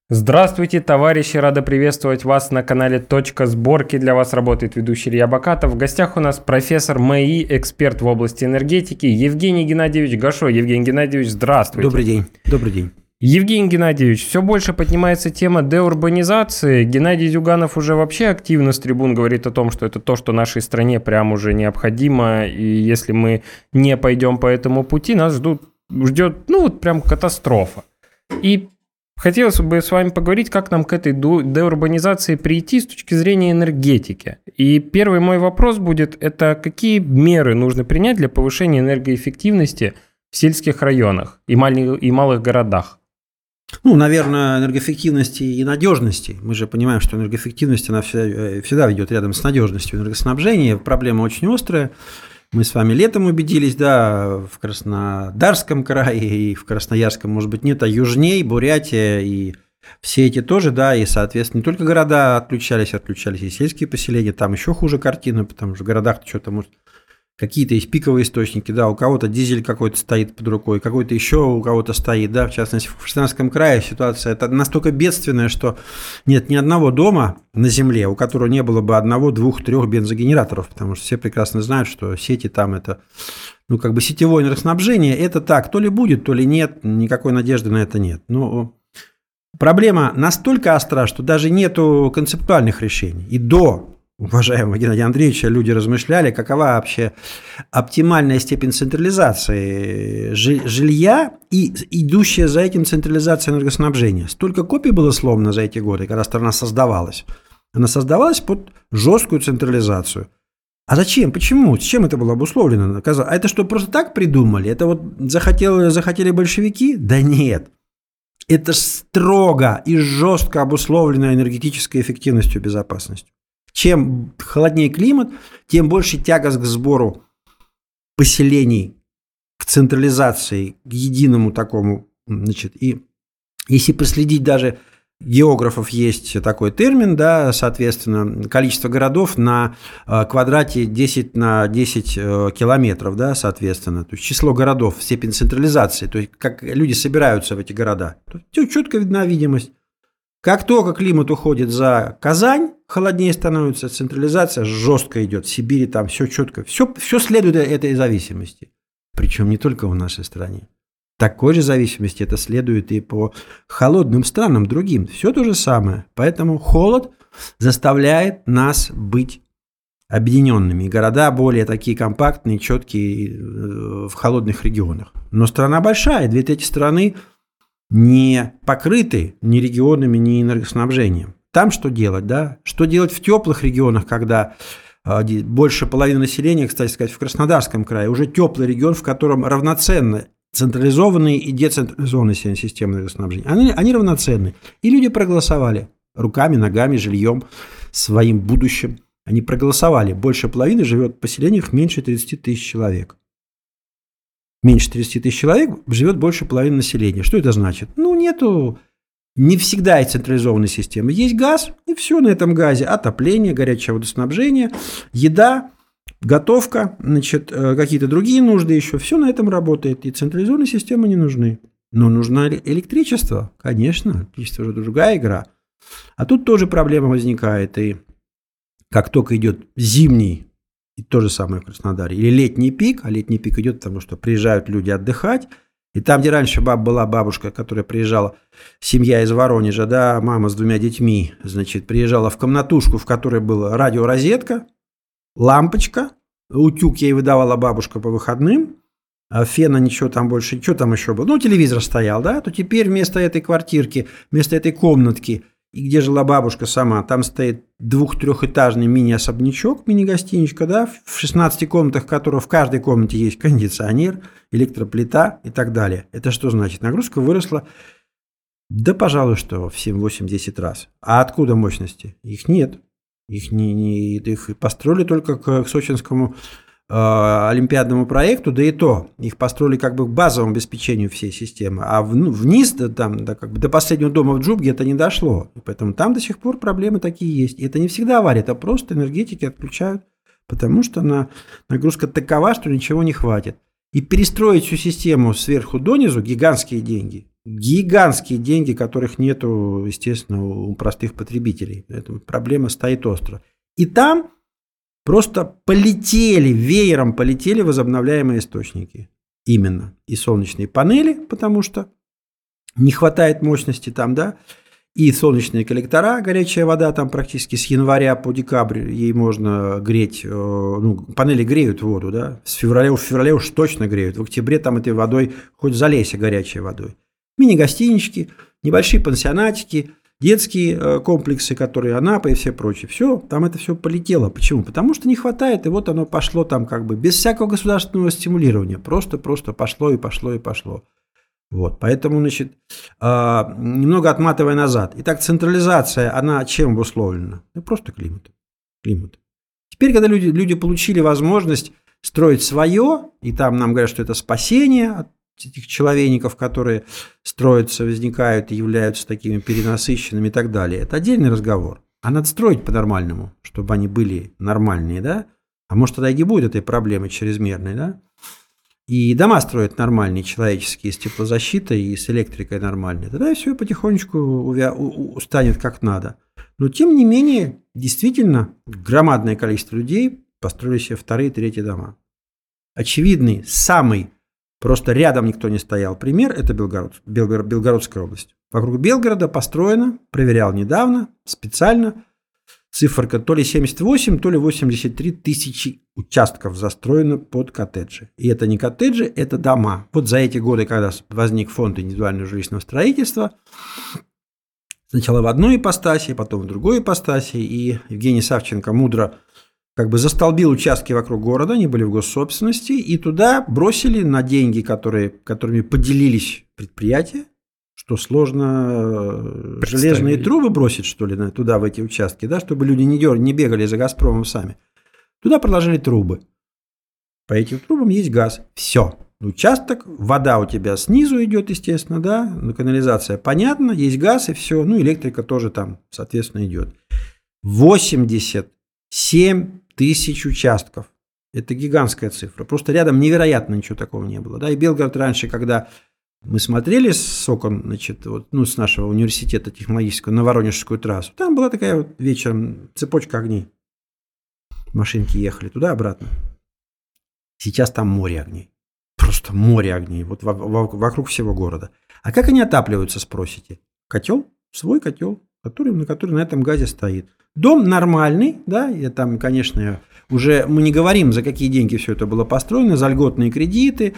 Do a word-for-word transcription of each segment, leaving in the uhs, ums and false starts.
Здравствуйте, товарищи! Рада приветствовать вас на канале «Точка сборки». Для вас работает ведущий Илья Бакатов. В гостях у нас профессор МАИ, эксперт в области энергетики Евгений Геннадьевич Гашо. Евгений Геннадьевич, здравствуйте. Добрый день. Добрый день. Евгений Геннадьевич, все больше поднимается тема деурбанизации. Геннадий Зюганов уже вообще активно с трибун говорит о том, что это то, что нашей стране прям уже необходимо. И если мы не пойдем по этому пути, нас ждут, ждет, ну вот прям катастрофа. И хотелось бы с вами поговорить, как нам к этой деурбанизации прийти с точки зрения энергетики. И первый мой вопрос будет, это какие меры нужно принять для повышения энергоэффективности в сельских районах и малых, и малых городах? Ну, наверное, энергоэффективности и надежности. Мы же понимаем, что энергоэффективность, она всегда, всегда идет рядом с надежностью энергоснабжения. Проблема очень острая. Мы с вами летом убедились, да, в Краснодарском крае и в Красноярском, может быть, нет, а южней, Бурятия и все эти тоже, да, и, соответственно, не только города отключались, отключались и сельские поселения, там еще хуже картина, потому что в городах что-то, может, какие-то есть пиковые источники, да, у кого-то дизель какой-то стоит под рукой, какой-то еще у кого-то стоит, да, в частности, в Краснодарском крае ситуация это настолько бедственная, что нет ни одного дома на земле, у которого не было бы одного, двух, трех бензогенераторов, потому что все прекрасно знают, что сети там это, ну, как бы сетевое энергоснабжение, это так, то ли будет, то ли нет, никакой надежды на это нет. Но проблема настолько остра, что даже нету концептуальных решений. И до уважаемого Геннадия Андреевича люди размышляли, какова вообще оптимальная степень централизации жилья и идущая за этим централизация энергоснабжения. Столько копий было сломано за эти годы, когда страна создавалась. Она создавалась под жесткую централизацию. А зачем? Почему? С чем это было обусловлено? А это что, просто так придумали? Это вот захотели, захотели большевики? Да нет. Это строго и жестко обусловлено энергетической эффективностью и безопасностью. Чем холоднее климат, тем больше тяга к сбору поселений, к централизации, к единому такому. Значит, и если последить, даже географов есть такой термин, да, соответственно, количество городов на квадрате десять на десять километров, да, соответственно, то есть число городов, степень централизации, то есть как люди собираются в эти города. Тут четко видна видимость. Как только климат уходит за Казань, холоднее становится, централизация жестко идет. В Сибири там все четко, все, все следует этой зависимости. Причем не только в нашей стране. Такой же зависимости это следует и по холодным странам другим. Все то же самое. Поэтому холод заставляет нас быть объединенными. Города более такие компактные, четкие в холодных регионах. Но страна большая, две трети страны не покрыты ни регионами, ни энергоснабжением. Там что делать, да? Что делать в теплых регионах, когда больше половины населения, кстати сказать, в Краснодарском крае, уже теплый регион, в котором равноценно централизованные и децентрализованные системы энергоснабжения. Они, они равноценны. И люди проголосовали руками, ногами, жильем, своим будущим. Они проголосовали. Больше половины живет в поселениях меньше тридцати тысяч человек. Меньше тридцати тысяч человек живет больше половины населения. Что это значит? Ну, нету, не всегда есть централизованной системы. Есть газ, и все на этом газе. Отопление, горячее водоснабжение, еда, готовка, значит, какие-то другие нужды еще. Все на этом работает, и централизованные системы не нужны. Но нужно электричество, конечно, электричество уже другая игра. А тут тоже проблема возникает. И как только идет зимний, и то же самое в Краснодаре. Или летний пик, а летний пик идет, потому что приезжают люди отдыхать. И там, где раньше баб была бабушка, которая приезжала, семья из Воронежа, да, мама с двумя детьми, значит, приезжала в комнатушку, в которой была радиорозетка, лампочка, утюг ей выдавала бабушка по выходным, а фена ничего там больше, что там еще было? Ну, телевизор стоял, да, то теперь вместо этой квартирки, вместо этой комнатки, и где жила бабушка сама, там стоит двух-трехэтажный мини-особнячок, мини-гостиничка, да, в шестнадцати комнатах, которого в каждой комнате есть кондиционер, электроплита и так далее. Это что значит? Нагрузка выросла, да, пожалуй, что в семь-восемь-десять раз. А откуда мощности? Их нет. Их, не, не, их построили только к, к сочинскому э, олимпиадному проекту, да и то. Их построили как бы к базовому обеспечению всей системы. А в, ну, вниз, да, там, да, как бы до последнего дома в Джубге это не дошло. И поэтому там до сих пор проблемы такие есть. И это не всегда авария, это просто энергетики отключают, потому что на, нагрузка такова, что ничего не хватит. И перестроить всю систему сверху донизу – гигантские деньги. гигантские деньги, которых нету, естественно, у простых потребителей. Поэтому проблема стоит остро. И там просто полетели, веером полетели возобновляемые источники. Именно. И солнечные панели, потому что не хватает мощности там, да, и солнечные коллектора, горячая вода там практически с января по декабрь ей можно греть, ну, панели греют воду, да, с февраля, в феврале уж точно греют, в октябре там этой водой хоть залейся горячей водой. Мини-гостинички, небольшие пансионатики, детские комплексы, которые Анапа и все прочее, все, там это все полетело. Почему? Потому что не хватает, и вот оно пошло там как бы без всякого государственного стимулирования, просто-просто пошло и пошло и пошло. Вот, поэтому, значит, немного отматывая назад. Итак, централизация, она чем обусловлена? Ну, просто климатом. Климат. Теперь, когда люди, люди получили возможность строить свое, и там нам говорят, что это спасение от этих человейников, которые строятся, возникают и являются такими перенасыщенными и так далее, это отдельный разговор. А надо строить по-нормальному, чтобы они были нормальные, да? А может, тогда и не будет этой проблемы чрезмерной, да? И дома строят нормальные, человеческие, с теплозащитой и с электрикой нормальной. Тогда все потихонечку увя... станет как надо. Но, тем не менее, действительно, громадное количество людей построили себе вторые, третьи дома. Очевидный, самый, просто рядом никто не стоял пример – это Белгород, Белгород, Белгородская область. Вокруг Белгорода построено, проверял недавно, специально, циферка то ли семьдесят восемь, то ли восемьдесят три тысячи участков застроено под коттеджи. И это не коттеджи, это дома. Вот за эти годы, когда возник фонд индивидуального жилищного строительства, сначала в одной ипостаси, потом в другой ипостаси, и Евгений Савченко мудро как бы застолбил участки вокруг города, они были в госсобственности, и туда бросили на деньги, которые, которыми поделились предприятия. Что сложно железные трубы бросить, что ли, туда, в эти участки, да, чтобы люди не, дер... не бегали за «Газпромом» сами. Туда проложили трубы. По этим трубам есть газ. Все. Участок, вода у тебя снизу идет, естественно, да, канализация, понятно, есть газ и все, ну, электрика тоже там, соответственно, идет. восемьдесят семь тысяч участков. Это гигантская цифра. Просто рядом невероятно ничего такого не было. Да, и Белгород раньше, когда мы смотрели с окон, значит, вот, ну, с нашего университета технологического на Воронежскую трассу. Там была такая вот вечером цепочка огней. Машинки ехали туда-обратно. Сейчас там море огней. Просто море огней. Вот вокруг всего города. А как они отапливаются, спросите? Котел? Свой котел, который, на который на этом газе стоит. Дом нормальный, да, и там, конечно, уже мы не говорим, за какие деньги все это было построено, за льготные кредиты.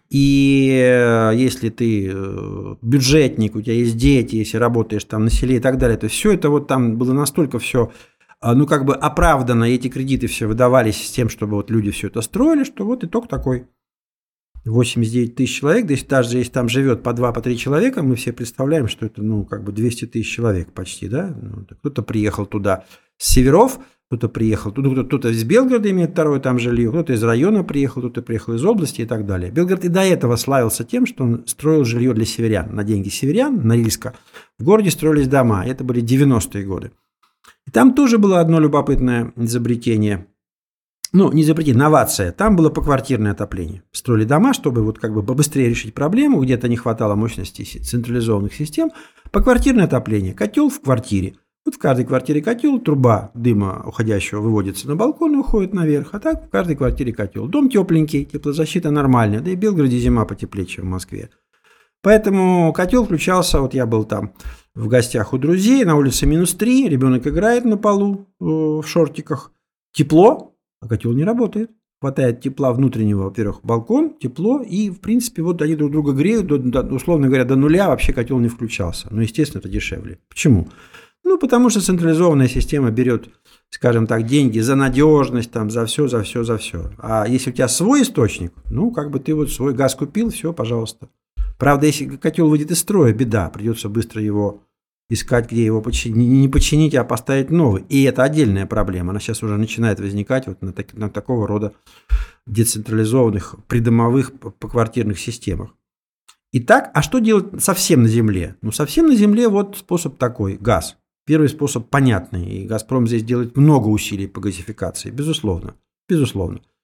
И если ты бюджетник, у тебя есть дети, если работаешь там на селе и так далее, то все это вот там было настолько все, ну, как бы оправдано, эти кредиты все выдавались с тем, чтобы вот люди все это строили, что вот итог такой. восемьдесят девять тысяч человек, да если даже если там живет по два, по три человека, мы все представляем, что это, ну, как бы двести тысяч человек почти, да. Ну, кто-то приехал туда с северов, кто-то приехал, кто-то, кто-то из Белгорода имеет второе там жилье, кто-то из района приехал, кто-то приехал из области и так далее. Белгород и до этого славился тем, что он строил жилье для северян. На деньги северян, Норильска, в городе строились дома. Это были девяностые годы. И там тоже было одно любопытное изобретение. Ну, не изобретение, новация. Там было поквартирное отопление. Строили дома, чтобы вот как бы побыстрее решить проблему, где-то не хватало мощности централизованных систем. Поквартирное отопление. Котел в квартире. Вот в каждой квартире котел, труба дыма уходящего выводится на балкон и уходит наверх, а так в каждой квартире котел. Дом тепленький, теплозащита нормальная, да и в Белгороде зима потеплее, чем в Москве. Поэтому котел включался, вот я был там в гостях у друзей, на улице минус три, ребенок играет на полу в шортиках, тепло, а котел не работает. Хватает тепла внутреннего, во-первых, балкон, тепло, и, в принципе, вот они друг друга греют, до, до, условно говоря, до нуля вообще котел не включался. Но, естественно, это дешевле. Почему? Ну, потому что централизованная система берет, скажем так, деньги за надежность, там, за все, за все, за все. А если у тебя свой источник, ну, как бы ты вот свой газ купил, все, пожалуйста. Правда, если котел выйдет из строя, беда, придется быстро его искать, где его починить, не починить, а поставить новый. И это отдельная проблема. Она сейчас уже начинает возникать вот на, так, на такого рода децентрализованных придомовых поквартирных системах. Итак, а что делать совсем на земле? Ну, совсем на земле вот способ такой – газ. Первый способ понятный, и «Газпром» здесь делает много усилий по газификации, безусловно, безусловно.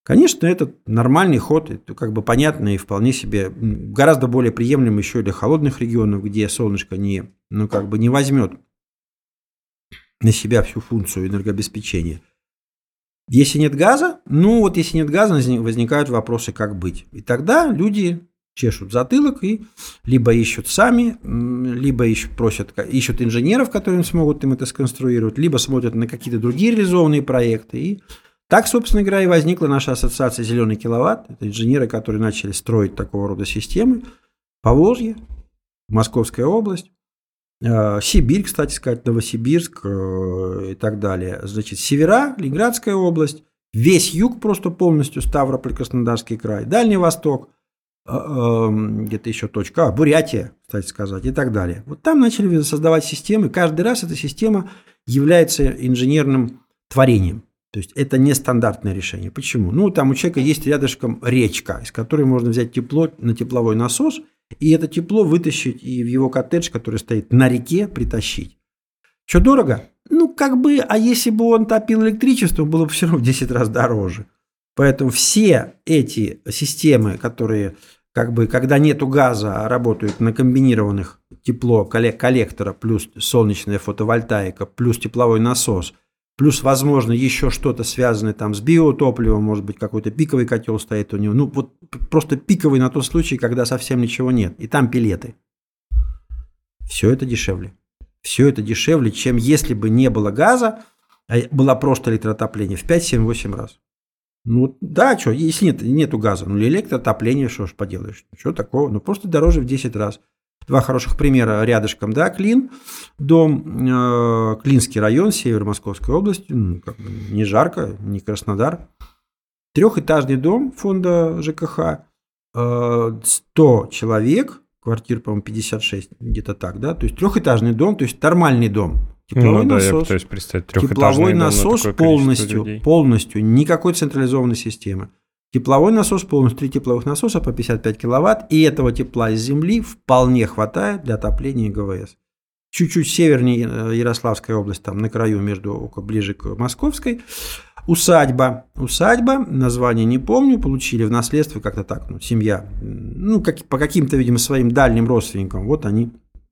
Конечно, это нормальный ход, это как бы понятно и вполне себе гораздо более приемлем еще для холодных регионов, где солнышко не, ну, как бы не возьмет на себя всю функцию энергообеспечения. Если нет газа, ну вот если нет газа, возникают вопросы, как быть. И тогда люди чешут затылок и либо ищут сами, либо ищут, просят, ищут инженеров, которые смогут им это сконструировать, либо смотрят на какие-то другие реализованные проекты. И так, собственно говоря, и возникла наша ассоциация «Зеленый киловатт». Это инженеры, которые начали строить такого рода системы. Поволжье, Московская область, Сибирь, кстати сказать, Новосибирск и так далее. Значит, севера, Ленинградская область, весь юг просто полностью, Ставрополь, Краснодарский край, Дальний Восток, где-то еще точка, а, Бурятия, кстати сказать, и так далее. Вот там начали создавать системы. Каждый раз эта система является инженерным творением. То есть это нестандартное решение. Почему? Ну, там у человека есть рядышком речка, из которой можно взять тепло на тепловой насос, и это тепло вытащить и в его коттедж, который стоит на реке, притащить. Что дорого? Ну, как бы, а если бы он топил электричеством, было бы все равно в десять раз дороже. Поэтому все эти системы, которые, как бы, когда нету газа, работают на комбинированных тепло коллектора, плюс солнечная фотовольтаика, плюс тепловой насос, плюс, возможно, еще что-то связанное там с биотопливом, может быть, какой-то пиковый котел стоит у него. Ну, вот просто пиковый на тот случай, когда совсем ничего нет. И там пелеты. Все это дешевле. Все это дешевле, чем если бы не было газа, а было просто электроотопление в пять, семь, восемь раз. Ну, да, что, если нет, нету газа, ну, электроотопление, что ж поделаешь, что такого, ну, просто дороже в десять раз. Два хороших примера рядышком, да, Клин, дом, э, Клинский район, север Московской области, ну, как бы не жарко, не Краснодар. Трехэтажный дом фонда ЖКХ, э, сто человек, квартир, по-моему, пятьдесят шесть, где-то так, да, то есть трехэтажный дом, то есть нормальный дом. Тепловой ну, насос, да, я пытаюсь представить тепловой насос полностью, полностью, никакой централизованной системы. Тепловой насос полностью, три тепловых насоса по пятьдесят пять киловатт, и этого тепла из земли вполне хватает для отопления ГВС. Чуть-чуть севернее Ярославская область, там на краю, между, ближе к Московской, усадьба. Усадьба, название не помню, получили в наследство как-то так, ну, семья, ну, как, по каким-то, видимо, своим дальним родственникам, вот они.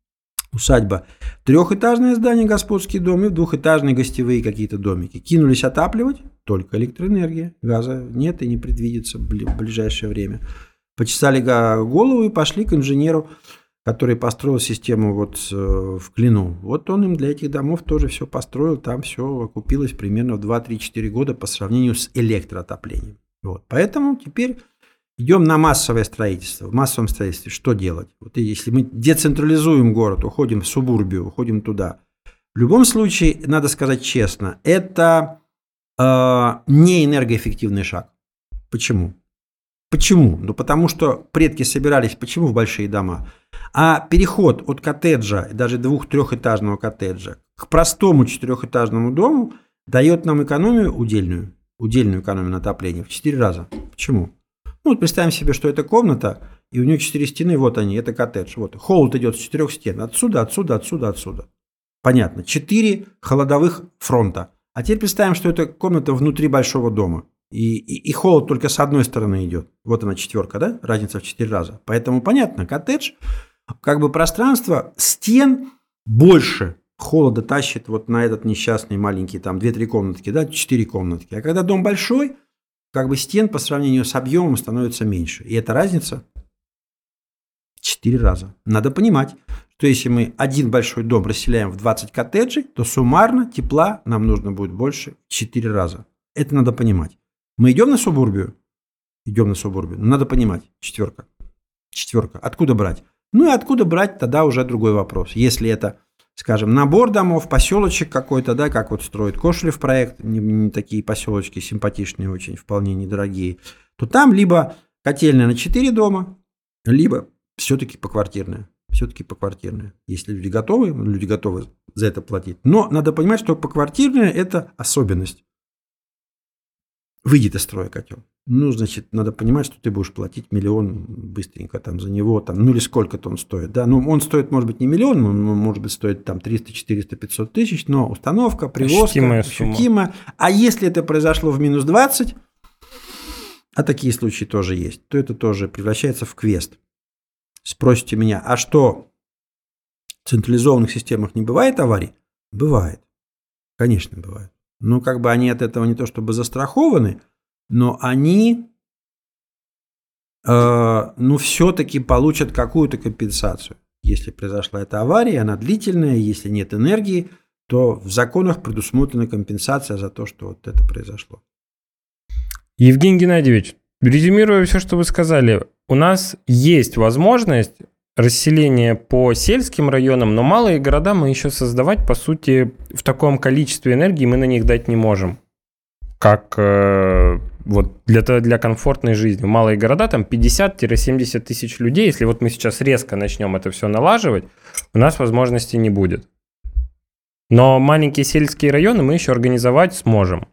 Усадьба. Трехэтажное здание, господский дом, и двухэтажные гостевые какие-то домики. Кинулись отапливать, только электроэнергия. Газа нет и не предвидится в ближайшее время. Почесали голову и пошли к инженеру, который построил систему вот в Клину. Вот он им для этих домов тоже все построил. Там все окупилось примерно в два-три-четыре года по сравнению с электроотоплением. Вот. Поэтому теперь... идем на массовое строительство. В массовом строительстве что делать? Вот если мы децентрализуем город, уходим в субурбию, уходим туда. В любом случае, надо сказать честно, это э, не энергоэффективный шаг. Почему? Почему? Ну, потому что предки собирались, почему в большие дома? А переход от коттеджа, даже двух-трехэтажного коттеджа, к простому четырехэтажному дому дает нам экономию удельную, удельную экономию на отопление в четыре раза. Почему? Ну, вот представим себе, что это комната, и у нее четыре стены, вот они, это коттедж. Вот. Холод идет с четырех стен. Отсюда, отсюда, отсюда, отсюда. Понятно. Четыре холодовых фронта. А теперь представим, что это комната внутри большого дома. И, и, и холод только с одной стороны идет. Вот она четверка, да? Разница в четыре раза. Поэтому понятно, коттедж, как бы пространство стен больше холода тащит вот на этот несчастный маленький, там, две-три комнатки, да, четыре комнатки. А когда дом большой, как бы стен по сравнению с объемом становится меньше. И эта разница четыре раза. Надо понимать, что если мы один большой дом расселяем в двадцать коттеджей, то суммарно тепла нам нужно будет больше в четыре раза. Это надо понимать. Мы идем на субурбию? Идем на субурбию. Но надо понимать. Четверка. Четверка. Откуда брать? Ну и откуда брать, тогда уже другой вопрос. Если это, скажем, набор домов, поселочек какой-то, да, как вот строит Кошелев проект, не, не такие поселочки симпатичные, очень вполне недорогие, то там либо котельная на четыре дома, либо все-таки поквартирная. Все-таки поквартирная. Если люди готовы, люди готовы за это платить. Но надо понимать, что поквартирная – это особенность. Выйдет из строя котел. Ну, значит, надо понимать, что ты будешь платить миллион быстренько там за него, там, ну или сколько-то он стоит. Да? Ну, он стоит, может быть, не миллион, он может быть стоит там триста, четыреста, пятьсот тысяч, но установка, привозка, ощутимая. А если это произошло в минус двадцать, а такие случаи тоже есть, то это тоже превращается в квест. Спросите меня, а что, в централизованных системах не бывает аварий? Бывает. Конечно, бывает. Но как бы они от этого не то чтобы застрахованы, но они, э, ну, все-таки получат какую-то компенсацию. Если произошла эта авария, она длительная, если нет энергии, то в законах предусмотрена компенсация за то, что вот это произошло. Евгений Геннадьевич, резюмируя все, что вы сказали, у нас есть возможность расселения по сельским районам, но малые города мы еще создавать, по сути, в таком количестве энергии мы на них дать не можем. Как э, вот для, для комфортной жизни. Малые города, там пятьдесят-семьдесят тысяч людей. Если вот мы сейчас резко начнем это все налаживать, у нас возможности не будет. Но маленькие сельские районы мы еще организовать сможем.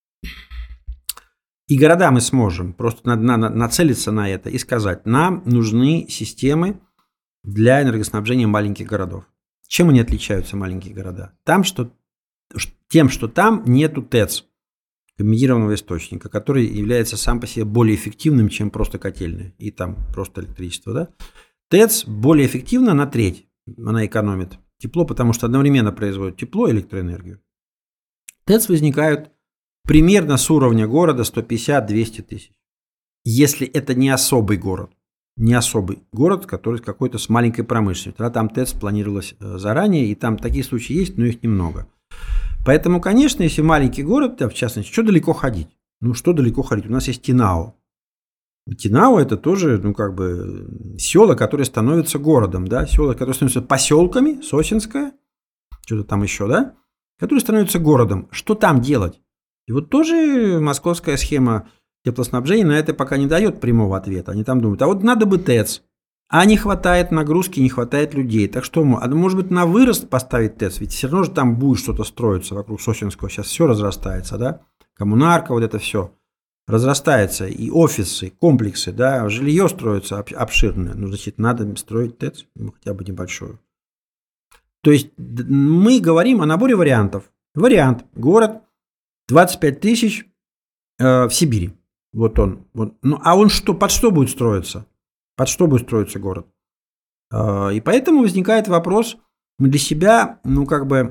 И города мы сможем. Просто надо, надо нацелиться на это и сказать, нам нужны системы для энергоснабжения маленьких городов. Чем они отличаются, маленькие города? Там, что, тем, что там нету ТЭЦ, комбинированного источника, который является сам по себе более эффективным, чем просто котельная. И там просто электричество. Да? ТЭЦ более эффективна на треть. Она экономит тепло, потому что одновременно производит тепло и электроэнергию. ТЭЦ возникают примерно с уровня города сто пятьдесят - двести тысяч. Если это не особый город, не особый город, который какой-то с маленькой промышленностью. Тогда там ТЭЦ планировалось заранее, и там такие случаи есть, но их немного. Поэтому, конечно, если маленький город, в частности, что далеко ходить? Ну, что далеко ходить? У нас есть Тинао. Тинао – это тоже, ну, как бы, села, которые становятся городом, да, села, которые становятся поселками, Сосинское, что-то там еще, да, которые становятся городом. Что там делать? И вот тоже московская схема теплоснабжения на это пока не дает прямого ответа. Они там думают, а вот надо бы ТЭЦ, а не хватает нагрузки, не хватает людей. Так что, а может быть, на вырост поставить ТЭЦ? Ведь все равно же там будет что-то строиться вокруг Сосинского. Сейчас все разрастается, да? Коммунарка, вот это все разрастается. И офисы, комплексы, да, жилье строится обширное. Ну, значит, надо строить ТЭЦ, ну, хотя бы небольшую. То есть мы говорим о наборе вариантов. Вариант. Город двадцать пять тысяч э, в Сибири. Вот он. Вот. Ну, а он что, под что будет строиться? Под что будет строиться город? И поэтому возникает вопрос, мы для себя, ну, как бы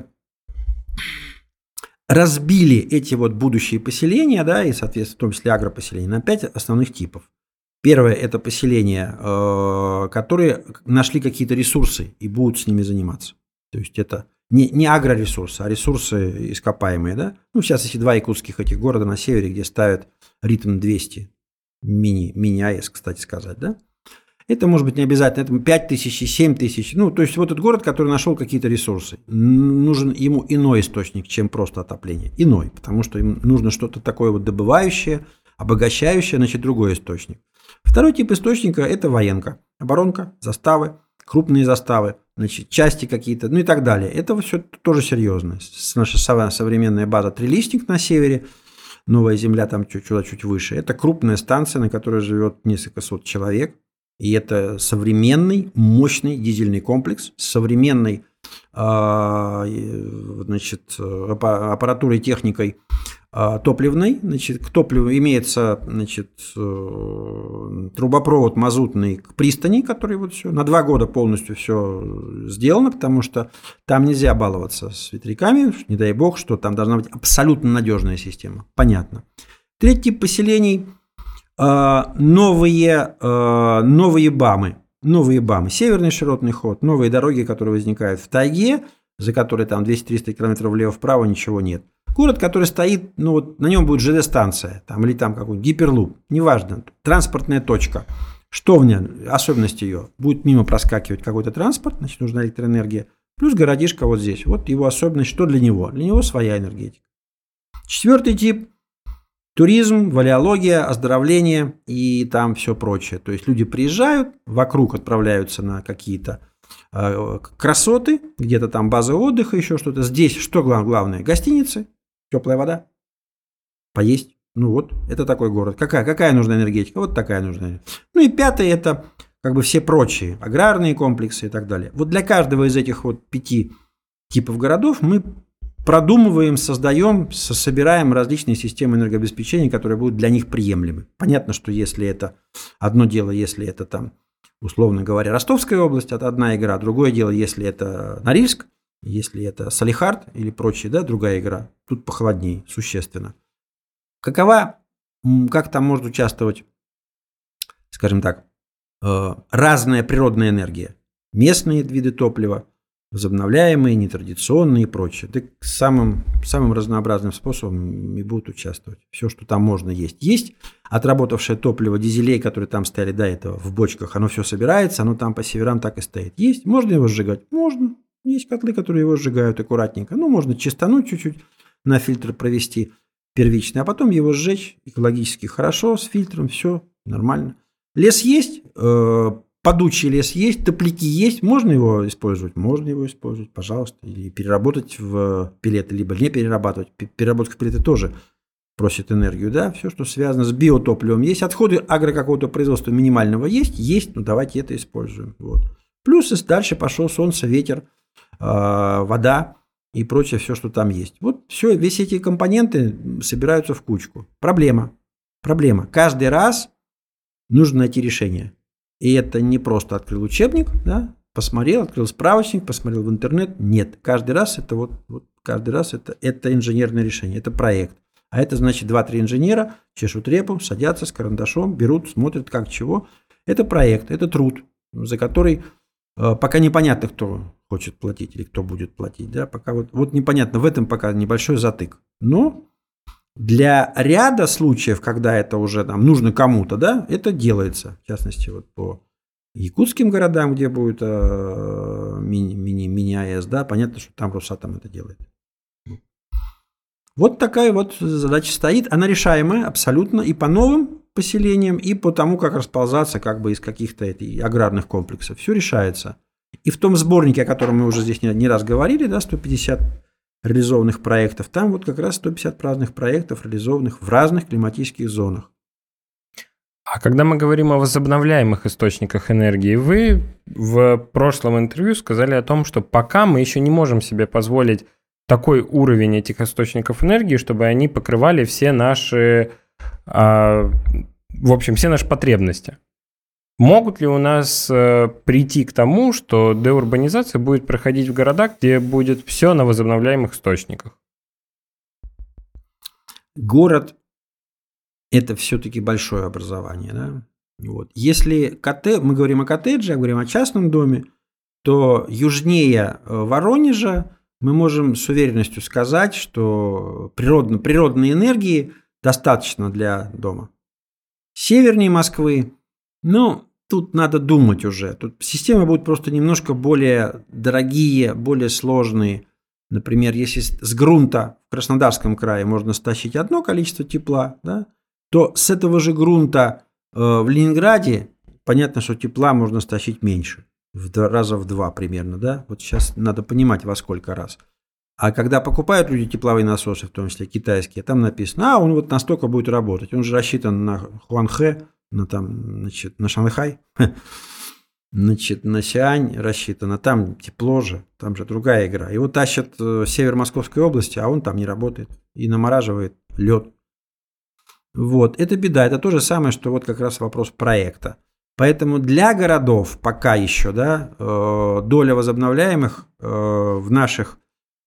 разбили эти вот будущие поселения, да, и, соответственно, в том числе агропоселения, на пять основных типов. Первое – это поселения, которые нашли какие-то ресурсы и будут с ними заниматься. То есть это не, не агроресурсы, а ресурсы ископаемые, да. Ну, сейчас есть два якутских этих города на севере, где ставят ритм двести, мини, мини-АЭС, кстати сказать, да. Это может быть не обязательно, это пять тысяч и семь тысяч. Ну, то есть вот этот город, который нашел какие-то ресурсы. Нужен ему иной источник, чем просто отопление. Иной, потому что им нужно что-то такое вот добывающее, обогащающее, значит, другой источник. Второй тип источника – это военка. Оборонка, заставы, крупные заставы, значит, части какие-то, ну и так далее. Это все тоже серьезно. Наша современная база «Трилистник» на севере, Новая Земля там чуть-чуть, чуть выше. Это крупная станция, на которой живет несколько сот человек. И это современный, мощный дизельный комплекс с современной значит, аппаратурой, техникой топливной. Значит, к топливу имеется, значит, трубопровод мазутный к пристани, который вот все на два года полностью все сделано, потому что там нельзя баловаться с ветряками, не дай бог, что там должна быть абсолютно надежная система. Понятно. Третий тип поселений – Новые, новые БАМы, новые БАМы, северный широтный ход, новые дороги, которые возникают в тайге, за которой там двести-триста километров влево-вправо ничего нет. Город, который стоит, ну вот на нем будет ЖД-станция, там, или там какой-нибудь гиперлуп, неважно, транспортная точка. Что в ней, особенность ее? Будет мимо проскакивать какой-то транспорт, значит, нужна электроэнергия, плюс городишко вот здесь. Вот его особенность, что для него? Для него своя энергетика. Четвертый тип. Туризм, валеология, оздоровление и там все прочее. То есть люди приезжают, вокруг отправляются на какие-то э, красоты, где-то там базы отдыха, еще что-то. Здесь что главное? Гостиницы, теплая вода, поесть. Ну вот, это такой город. Какая, какая нужна энергетика? Вот такая нужна. Ну и пятое – это как бы все прочие, аграрные комплексы и так далее. Вот для каждого из этих вот пяти типов городов мы продумываем, создаем, собираем различные системы энергообеспечения, которые будут для них приемлемы. Понятно, что если это одно дело, если это там, условно говоря, Ростовская область, это одна игра, другое дело, если это Норильск, если это Салехард или прочие, да, другая игра, тут похолоднее, существенно. Какова, как там может участвовать, скажем так, разная природная энергия, местные виды топлива, возобновляемые, нетрадиционные и прочее. Так самым, самым разнообразным способом и будут участвовать. Все, что там можно есть. Есть отработавшее топливо дизелей, которые там стояли до этого в бочках, оно все собирается, оно там по северам так и стоит. Есть. Можно его сжигать? Можно. Есть котлы, которые его сжигают аккуратненько. Ну, можно чистануть чуть-чуть, на фильтр провести первичный, а потом его сжечь экологически хорошо, с фильтром, все нормально. Лес есть, падучий лес есть, топляки есть, можно его использовать? Можно его использовать, пожалуйста. Или переработать в пелеты, либо не перерабатывать. Переработка в пелеты тоже просит энергию, да, все, что связано с биотопливом есть. Отходы агро какого-то производства минимального есть, есть, ну давайте это используем. Вот. Плюс дальше пошел солнце, ветер, вода и прочее, все, что там есть. Вот все, весь эти компоненты собираются в кучку. Проблема. Проблема. Каждый раз нужно найти решение. И это не просто открыл учебник, да, посмотрел, открыл справочник, посмотрел в интернет. Нет, каждый раз это вот, вот каждый раз это, это инженерное решение, это проект. А это значит два-три инженера чешут репу, садятся с карандашом, берут, смотрят как чего. Это проект, это труд, за который э, пока непонятно, кто хочет платить или кто будет платить. Да, пока вот, вот непонятно, в этом пока небольшой затык. Но для ряда случаев, когда это уже там нужно кому-то, да, это делается. В частности, вот по якутским городам, где будет э, мини-АЭС, да, понятно, что там Росатом это делает. Вот такая вот задача стоит. Она решаемая абсолютно и по новым поселениям, и по тому, как расползаться как бы из каких-то этих аграрных комплексов. Все решается. И в том сборнике, о котором мы уже здесь не, не раз говорили, да, сто пятьдесят реализованных проектов, там вот как раз сто пятьдесят разных проектов, реализованных в разных климатических зонах. А когда мы говорим о возобновляемых источниках энергии, вы в прошлом интервью сказали о том, что пока мы еще не можем себе позволить такой уровень этих источников энергии, чтобы они покрывали все наши, в общем, все наши потребности. Могут ли у нас э, прийти к тому, что деурбанизация будет проходить в городах, где будет все на возобновляемых источниках? Город – это все-таки большое образование. Да? Вот. Если коттедж, мы говорим о коттедже, говорим о частном доме, то южнее Воронежа мы можем с уверенностью сказать, что природно, природной энергии достаточно для дома. Севернее Москвы, ну, тут надо думать уже. Тут системы будут просто немножко более дорогие, более сложные. Например, если с грунта в Краснодарском крае можно стащить одно количество тепла, да, то с этого же грунта э, в Ленинграде понятно, что тепла можно стащить меньше. В два, раза в два примерно. Да? Вот сейчас надо понимать, во сколько раз. А когда покупают люди тепловые насосы, в том числе китайские, там написано, а он вот настолько будет работать. Он же рассчитан на Хуанхэ, на, там, значит, на Шанхай, значит, на Сиань рассчитано. Там тепло же, там же другая игра. Его тащат в север Московской области, а он там не работает. И намораживает лед. Вот, это беда. Это то же самое, что вот как раз вопрос проекта. Поэтому для городов пока еще, да, доля возобновляемых в наших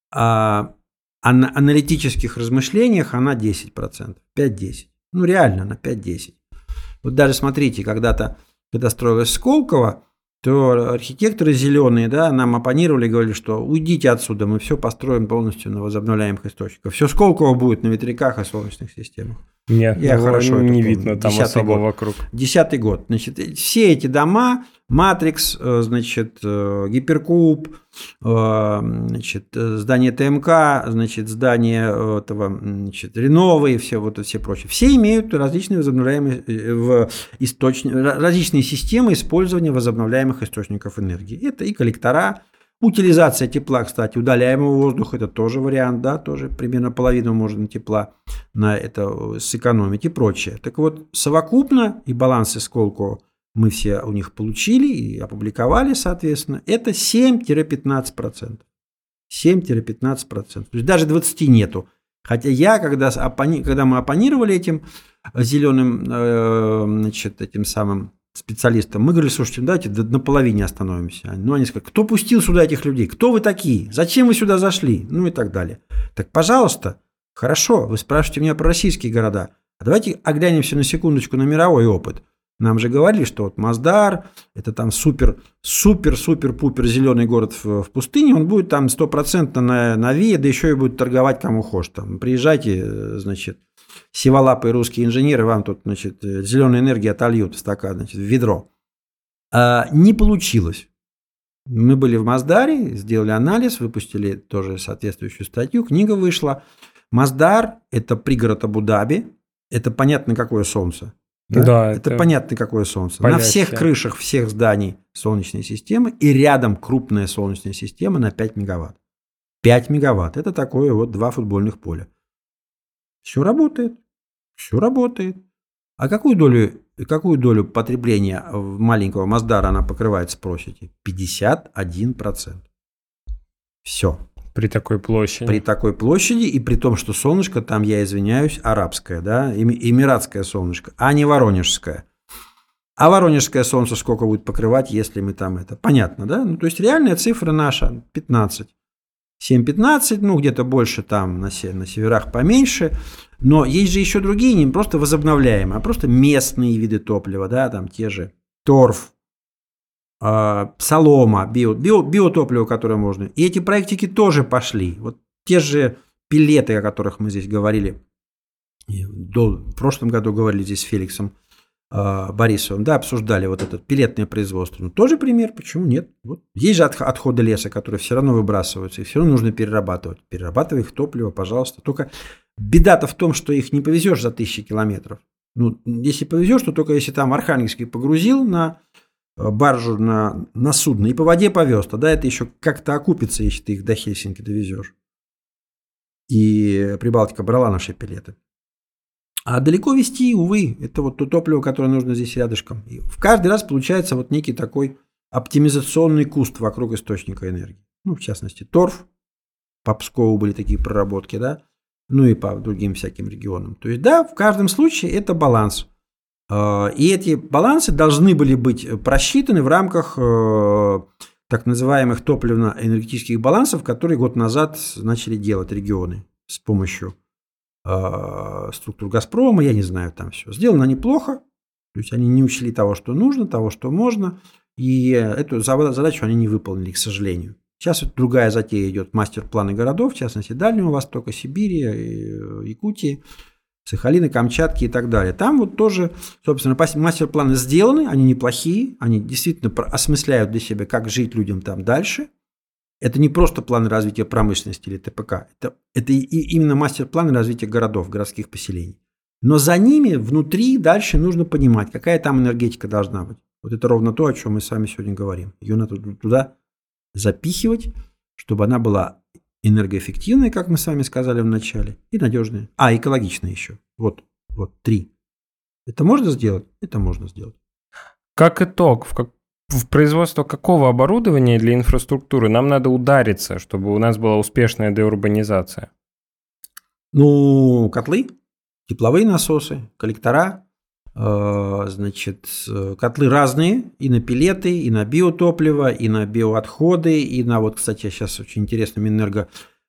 аналитических размышлениях, она десять процентов, пять-десять. Ну, реально, на пять-десять. Вот даже смотрите, когда-то, когда строилось Сколково, то архитекторы зеленые, да, нам оппонировали, говорили, что уйдите отсюда, мы все построим полностью на возобновляемых источниках. Все Сколково будет на ветряках и солнечных системах. Нет, я хорошо не видно там особо год. Вокруг. Десятый год. Значит, все эти дома, Матрикс, значит, Гиперкуб, значит, здание ТМК, значит, здание этого, значит, Реновы и все вот все прочие. Все имеют различные возобновляемые в источники, различные системы использования возобновляемых источников энергии. Это и коллектора. Утилизация тепла, кстати, удаляемого воздуха, это тоже вариант, да, тоже примерно половину можно тепла на это сэкономить и прочее. Так вот, совокупно и балансы Сколково мы все у них получили и опубликовали, соответственно, это семь-пятнадцать процентов. семь-пятнадцать процентов. То есть даже двадцати нету. Хотя я, когда, оппони... когда мы оппонировали этим зеленым, э, значит, этим самым специалистам, мы говорили, слушайте, давайте на половине остановимся. Ну, они сказали, кто пустил сюда этих людей? Кто вы такие? Зачем вы сюда зашли? Ну и так далее. Так, пожалуйста, хорошо, вы спрашиваете меня про российские города. А давайте оглянемся на секундочку на мировой опыт. Нам же говорили, что вот Масдар, это там супер, супер, супер, пупер зеленый город в, в пустыне, он будет там стопроцентно на, на ВИА, да еще и будет торговать кому хочешь. Там, приезжайте, значит, сиволапые русские инженеры вам тут, значит, зеленой энергии отольют в стакан, значит, в ведро. А, не получилось. Мы были в Масдаре, сделали анализ, выпустили тоже соответствующую статью, книга вышла. Масдар – это пригород Абу-Даби, это понятно, какое солнце. Да? Да, это, это понятно, какое солнце. Палящее. На всех крышах всех зданий солнечной системы и рядом крупная солнечная система на пять мегаватт. пять мегаватт – это такое вот два футбольных поля. Все работает. Все работает. А какую долю, какую долю потребления маленького Маздара она покрывает, спросите? пятьдесят один процент. Все. При такой площади. При такой площади и при том, что солнышко там, я извиняюсь, арабское, да, эмиратское солнышко, а не воронежское. А воронежское солнце сколько будет покрывать, если мы там это? Понятно, да? Ну, то есть реальная цифра наша пятнадцать. семь-пятнадцать, ну, где-то больше там, на, се- на северах поменьше. Но есть же еще другие, не просто возобновляемые, а просто местные виды топлива, да, там те же торф, солома, био, био, биотопливо, которое можно. И эти проектики тоже пошли. Вот те же пеллеты, о которых мы здесь говорили, до, в прошлом году говорили здесь с Феликсом э, Борисовым, да, обсуждали вот это пеллетное производство. Ну, тоже пример, почему нет? Вот. Есть же от, отходы леса, которые все равно выбрасываются, и все равно нужно перерабатывать. Перерабатывай их в топливо, пожалуйста. Только беда-то в том, что их не повезешь за тысячи километров. Ну, если повезешь, то только если там Архангельский погрузил на баржу на, на судно и по воде повез, тогда это еще как-то окупится, если ты их до Хельсинки довезешь. И Прибалтика брала наши пеллеты. А далеко везти, увы, это вот то топливо, которое нужно здесь рядышком. И в каждый раз получается вот некий такой оптимизационный куст вокруг источника энергии. Ну, в частности, торф. По Пскову были такие проработки, да, ну и по другим всяким регионам. То есть, да, в каждом случае это баланс. И эти балансы должны были быть просчитаны в рамках так называемых топливно-энергетических балансов, которые год назад начали делать регионы с помощью структур «Газпрома». Я не знаю, там все. Сделано неплохо. То есть они не учли того, что нужно, того, что можно. И эту задачу они не выполнили, к сожалению. Сейчас вот другая затея идет. Мастер-планы городов, в частности, Дальнего Востока, Сибири, Якутии, Сахалина, Камчатки и так далее. Там вот тоже, собственно, мастер-планы сделаны, они неплохие, они действительно осмысляют для себя, как жить людям там дальше. Это не просто планы развития промышленности или ТПК, это, это и именно мастер-планы развития городов, городских поселений. Но за ними внутри дальше нужно понимать, какая там энергетика должна быть. Вот это ровно то, о чем мы с вами сегодня говорим. Ее надо туда запихивать, чтобы она была энергоэффективная, как мы с вами сказали в начале, и надежная. А, экологичная еще. Вот, вот три. Это можно сделать? Это можно сделать. Как итог, в, как, в производство какого оборудования для инфраструктуры нам надо удариться, чтобы у нас была успешная деурбанизация? Ну, котлы, тепловые насосы, коллектора. Значит, котлы разные, и на пеллеты, и на биотопливо, и на биоотходы, и на, вот, кстати, сейчас очень интересно, Минэнерго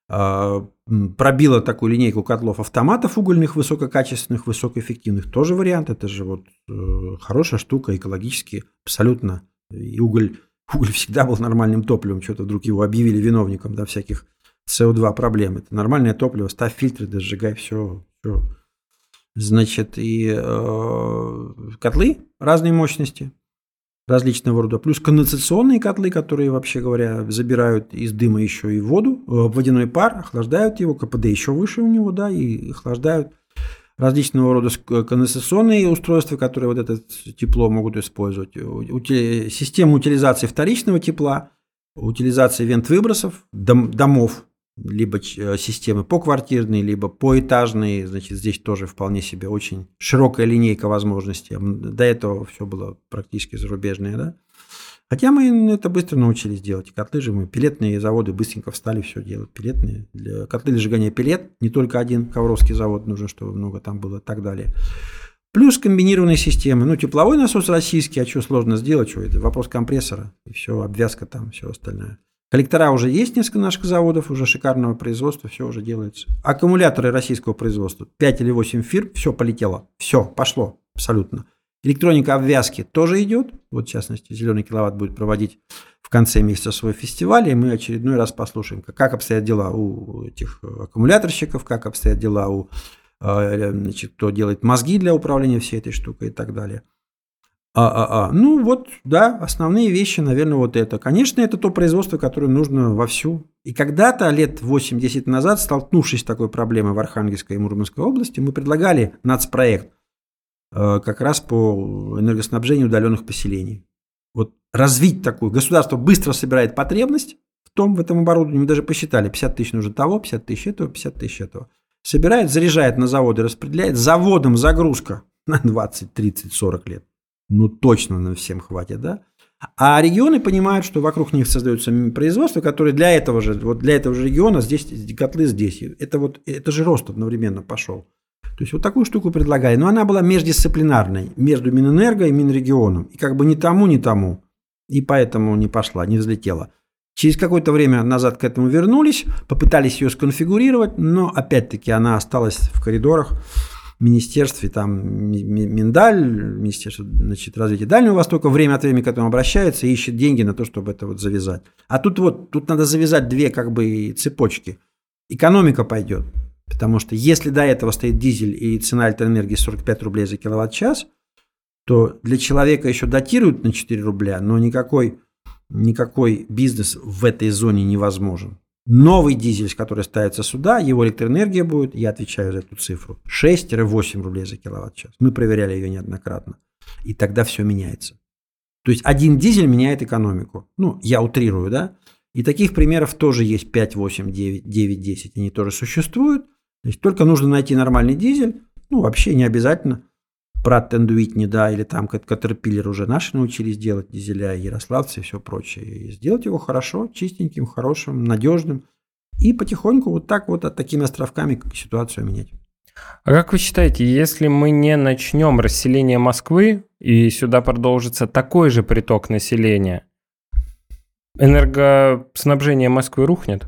пробила такую линейку котлов-автоматов угольных, высококачественных, высокоэффективных, тоже вариант, это же вот хорошая штука, экологически, абсолютно, и уголь, уголь всегда был нормальным топливом, что-то вдруг его объявили виновником, да, всяких эс о два проблем, это нормальное топливо, ставь фильтры, да сжигай, все, все. Значит, и э, котлы разной мощности, различного рода, плюс конденсационные котлы, которые, вообще говоря, забирают из дыма еще и воду, э, водяной пар, охлаждают его, ка пэ дэ еще выше у него, да, и охлаждают различного рода конденсационные устройства, которые вот это тепло могут использовать, Ути- система утилизации вторичного тепла, утилизация вент-выбросов дом- домов, либо системы поквартирные, либо поэтажные, значит, здесь тоже вполне себе очень широкая линейка возможностей. До этого все было практически зарубежное, да? Хотя мы это быстро научились делать. Котлы же мы, пеллетные заводы быстренько встали все делать. Пеллетные. Для котлы для сжигания пеллет, не только один Ковровский завод нужен, чтобы много там было и так далее. Плюс комбинированные системы. Ну, тепловой насос российский, а что сложно сделать? Что это? Вопрос компрессора. И все, обвязка там, все остальное. Коллектора уже есть, несколько наших заводов, уже шикарного производства, все уже делается. Аккумуляторы российского производства, пять или восемь фирм, все полетело. Все, пошло, абсолютно. Электроника обвязки тоже идет. Вот, в частности, «Зеленый киловатт» будет проводить в конце месяца свой фестиваль, и мы очередной раз послушаем, как обстоят дела у этих аккумуляторщиков, как обстоят дела у, значит, кто делает мозги для управления всей этой штукой и так далее. А, а, а. Ну вот, да, основные вещи, наверное, вот это. Конечно, это то производство, которое нужно вовсю. И когда-то, лет восемь-десять назад, столкнувшись с такой проблемой в Архангельской и Мурманской области, мы предлагали нацпроект как раз по энергоснабжению удаленных поселений. Вот развить такую. Государство быстро собирает потребность в том, в этом оборудовании. Мы даже посчитали, пятьдесят тысяч нужно того, пятьдесят тысяч этого, пятьдесят тысяч этого. Собирает, заряжает на заводы, распределяет. Заводом загрузка на двадцать, тридцать, сорок лет. Ну, точно нам всем хватит, да? А регионы понимают, что вокруг них создаются производства, которые для этого же, вот для этого же региона здесь котлы здесь. Это вот, это же рост одновременно пошел. То есть вот такую штуку предлагали. Но она была междисциплинарной, между Минэнерго и Минрегионом. И как бы ни тому, ни тому. И поэтому не пошла, не взлетела. Через какое-то время назад к этому вернулись, попытались ее сконфигурировать, но опять-таки она осталась в коридорах в министерстве, там Миндаль, Министерство, значит, развития Дальнего Востока, время от времени к этому обращается и ищет деньги на то, чтобы это вот завязать. А тут вот, тут надо завязать две как бы цепочки. Экономика пойдет. Потому что если до этого стоит дизель и цена электроэнергии сорок пять рублей за киловатт-час, то для человека еще датируют на четыре рубля, но никакой, никакой бизнес в этой зоне невозможен. Новый дизель, который ставится сюда, его электроэнергия будет, я отвечаю за эту цифру, шесть-восемь рублей за киловатт-час. Мы проверяли ее неоднократно. И тогда все меняется. То есть один дизель меняет экономику. Ну, я утрирую, да? И таких примеров тоже есть пять, восемь, девять, девять, десять. Они тоже существуют. Значит, только нужно найти нормальный дизель. Ну, вообще не обязательно. Pratt энд Whitney, да, или там Caterpillar уже наши научились делать дизеля, ярославцы и все прочее. И сделать его хорошо, чистеньким, хорошим, надежным. И потихоньку вот так вот от такими островками ситуацию менять. А как вы считаете, если мы не начнем расселение Москвы, и сюда продолжится такой же приток населения, энергоснабжение Москвы рухнет?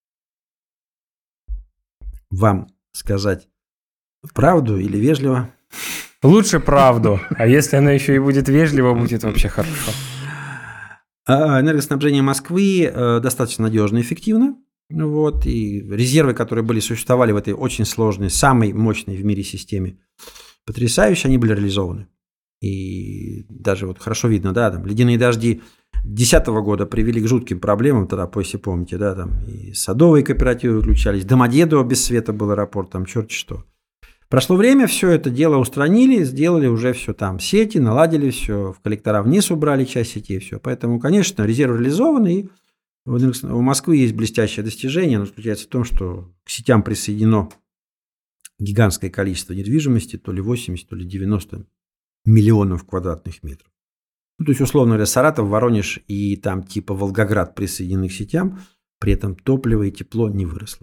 Вам сказать правду или вежливо? Лучше правду. А если она еще и будет вежливо, будет вообще хорошо. Энергоснабжение Москвы достаточно надежно и эффективно. Вот, и резервы, которые были, существовали в этой очень сложной, самой мощной в мире системе, потрясающе, они были реализованы. И даже вот хорошо видно, да, там ледяные дожди две тысячи десятого года привели к жутким проблемам, тогда, если помните, да, там и садовые кооперативы выключались, Домодедово без света был аэропорт, там черти что. Прошло время, все это дело устранили, сделали уже все там, сети, наладили все, в коллектора вниз убрали часть сетей, все. Поэтому, конечно, резерв реализован, и у Москвы есть блестящее достижение, оно заключается в том, что к сетям присоединено гигантское количество недвижимости, то ли восемьдесят, то ли девяносто миллионов квадратных метров. Ну, то есть, условно говоря, Саратов, Воронеж и там типа Волгоград присоединены к сетям, при этом топливо и тепло не выросло.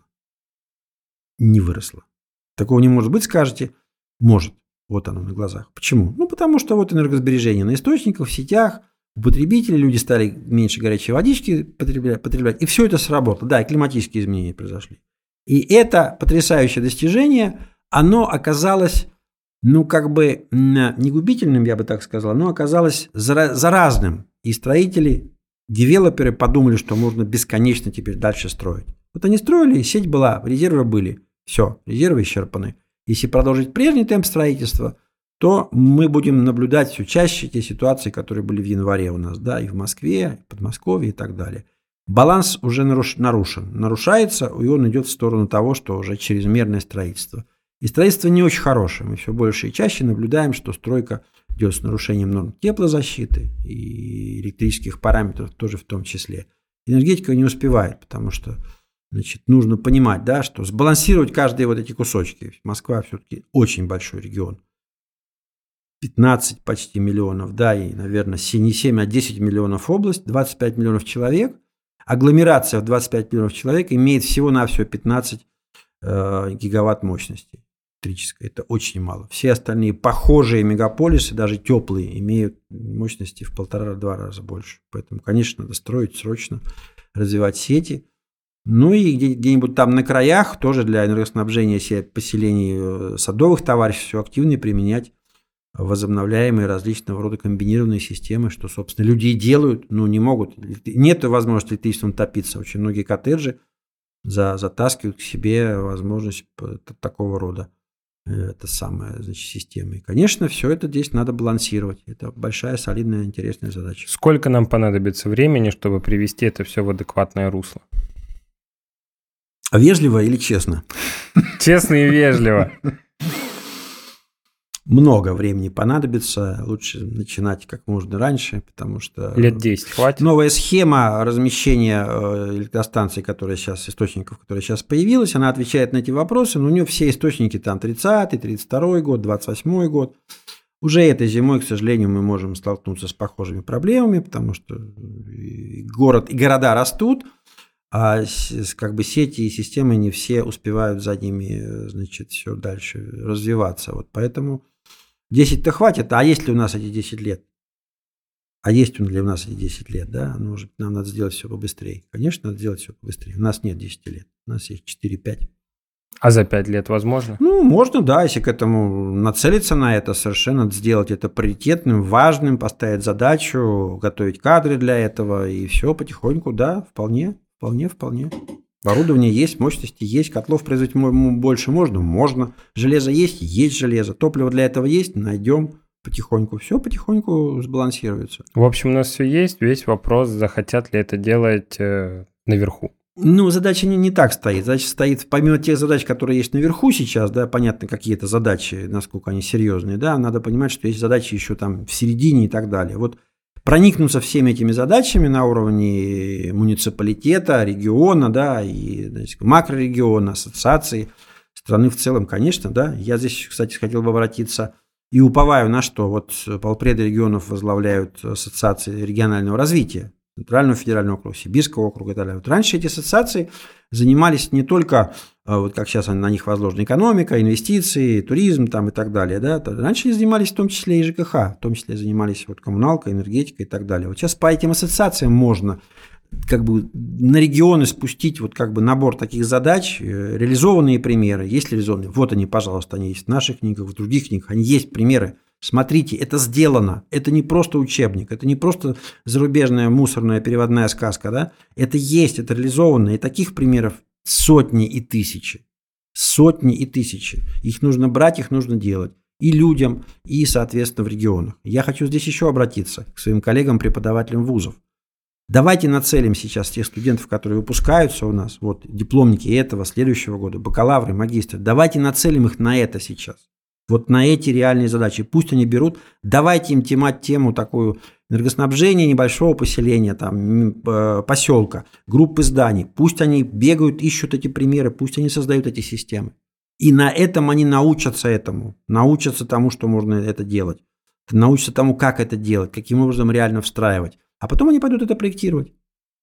Не выросло. Такого не может быть, скажете? Может. Вот оно на глазах. Почему? Ну, потому что вот энергосбережение на источниках, в сетях, у потребителей, люди стали меньше горячей водички потреблять, потреблять, и все это сработало. Да, и климатические изменения произошли. И это потрясающее достижение, оно оказалось, ну, как бы не губительным, я бы так сказал, но оказалось заразным. И строители, девелоперы подумали, что можно бесконечно теперь дальше строить. Вот они строили, и сеть была, резервы были. Все, резервы исчерпаны. Если продолжить прежний темп строительства, то мы будем наблюдать все чаще те ситуации, которые были в январе у нас, да, и в Москве, и в Подмосковье и так далее. Баланс уже наруш, нарушен, нарушается, и он идет в сторону того, что уже чрезмерное строительство. И строительство не очень хорошее. Мы все больше и чаще наблюдаем, что стройка идет с нарушением норм теплозащиты и электрических параметров тоже в том числе. Энергетика не успевает, потому что, значит, нужно понимать, да, что сбалансировать каждые вот эти кусочки. Москва все-таки очень большой регион. пятнадцать почти миллионов, да, и, наверное, не семь, а десять миллионов область, двадцать пять миллионов человек. Агломерация в двадцать пять миллионов человек имеет всего-навсего пятнадцать э, гигаватт мощности электрической. Это очень мало. Все остальные похожие мегаполисы, даже теплые, имеют мощности в полтора-два раза больше. Поэтому, конечно, надо строить срочно, развивать сети. Ну и где-нибудь там на краях тоже для энергоснабжения поселений садовых товариществ все активнее применять возобновляемые различного рода комбинированные системы, что, собственно, люди и делают, но не могут. Нет возможности электричеством топиться. Очень многие коттеджи за, затаскивают к себе возможность такого рода это самая, значит, система. И, конечно, все это здесь надо балансировать. Это большая, солидная, интересная задача. Сколько нам понадобится времени, чтобы привести это все в адекватное русло? Вежливо или честно? Честно и вежливо. Много времени понадобится, лучше начинать как можно раньше, потому что... Лет десять хватит? Новая схема размещения электростанций, которая сейчас, источников, которая сейчас появилась, она отвечает на эти вопросы, но у нее все источники там тридцатый, тридцать второй год, двадцать восьмой год. Уже этой зимой, к сожалению, мы можем столкнуться с похожими проблемами, потому что город и города растут, а как бы сети и системы не все успевают за ними, значит, все дальше развиваться. Вот поэтому десять-то хватит, а есть ли у нас эти десять лет? А есть ли у нас эти десять лет, да? Ну, может, нам надо сделать все побыстрее. Конечно, надо сделать все побыстрее. У нас нет десяти лет, у нас есть четыре-пять. А за пять лет возможно? Ну, можно, да, если к этому нацелиться на это, совершенно сделать это приоритетным, важным, поставить задачу, готовить кадры для этого, и все потихоньку, да, вполне. Вполне, вполне. Оборудование есть, мощности есть, котлов производить больше можно, можно. Железо есть, есть железо. Топливо для этого есть, найдем потихоньку. Все потихоньку сбалансируется. В общем, у нас все есть. Весь вопрос, захотят ли это делать э, наверху. Ну, задача не, не так стоит. Задача стоит, помимо тех задач, которые есть наверху сейчас, да, понятно, какие-то задачи, насколько они серьезные, да, надо понимать, что есть задачи еще там в середине и так далее. Вот проникнуться всеми этими задачами на уровне муниципалитета, региона, да, и, значит, макрорегиона, ассоциации, страны в целом, конечно, да. Я здесь, кстати, хотел бы обратиться и уповаю на что. Вот полпреды регионов возглавляют ассоциации регионального развития, Центрального федерального округа, Сибирского округа и так далее. Вот раньше эти ассоциации занимались не только, вот как сейчас на них возложена экономика, инвестиции, туризм там и так далее. Да? Раньше они занимались в том числе и ЖКХ, в том числе занимались вот коммуналкой, энергетикой и так далее. Вот сейчас по этим ассоциациям можно как бы на регионы спустить вот как бы набор таких задач, реализованные примеры. Есть реализованные? Вот они, пожалуйста, они есть в наших книгах, в других книгах, они есть примеры. Смотрите, это сделано, это не просто учебник, это не просто зарубежная мусорная переводная сказка, да? Это есть, это реализовано, и таких примеров сотни и тысячи, сотни и тысячи. Их нужно брать, их нужно делать и людям, и, соответственно, в регионах. Я хочу здесь еще обратиться к своим коллегам-преподавателям вузов. Давайте нацелим сейчас тех студентов, которые выпускаются у нас, вот дипломники этого, следующего года, бакалавры, магистры, давайте нацелим их на это сейчас. Вот на эти реальные задачи. Пусть они берут, давайте им темать тему такую энергоснабжения небольшого поселения, там, поселка, группы зданий. Пусть они бегают, ищут эти примеры, пусть они создают эти системы. И на этом они научатся этому, научатся тому, что можно это делать, научатся тому, как это делать, каким образом реально встраивать. А потом они пойдут это проектировать.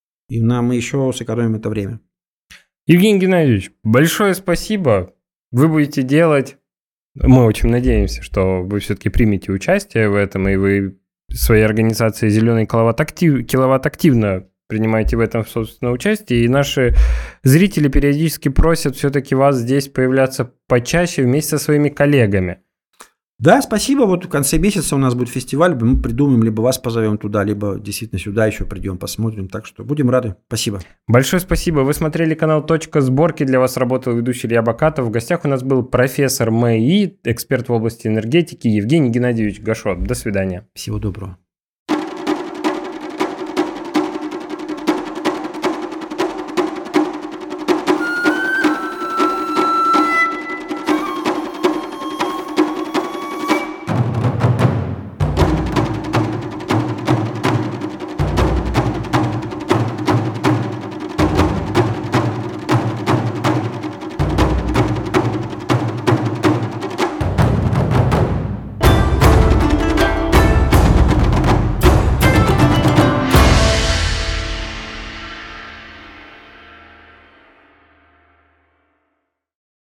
И нам мы еще сэкономим это время. Евгений Геннадьевич, большое спасибо. Вы будете делать... Мы очень надеемся, что вы все-таки примете участие в этом, и вы своей организацией «Зеленый киловатт, актив, киловатт» активно принимаете в этом, собственно, участие. И наши зрители периодически просят все-таки вас здесь появляться почаще вместе со своими коллегами. Да, спасибо. Вот в конце месяца у нас будет фестиваль, мы придумаем, либо вас позовем туда, либо действительно сюда еще придем, посмотрим. Так что будем рады. Спасибо. Большое спасибо. Вы смотрели канал «Точка сборки». Для вас работал ведущий Илья Бакатов. В гостях у нас был профессор МАИ, эксперт в области энергетики Евгений Геннадьевич Гашот. До свидания. Всего доброго.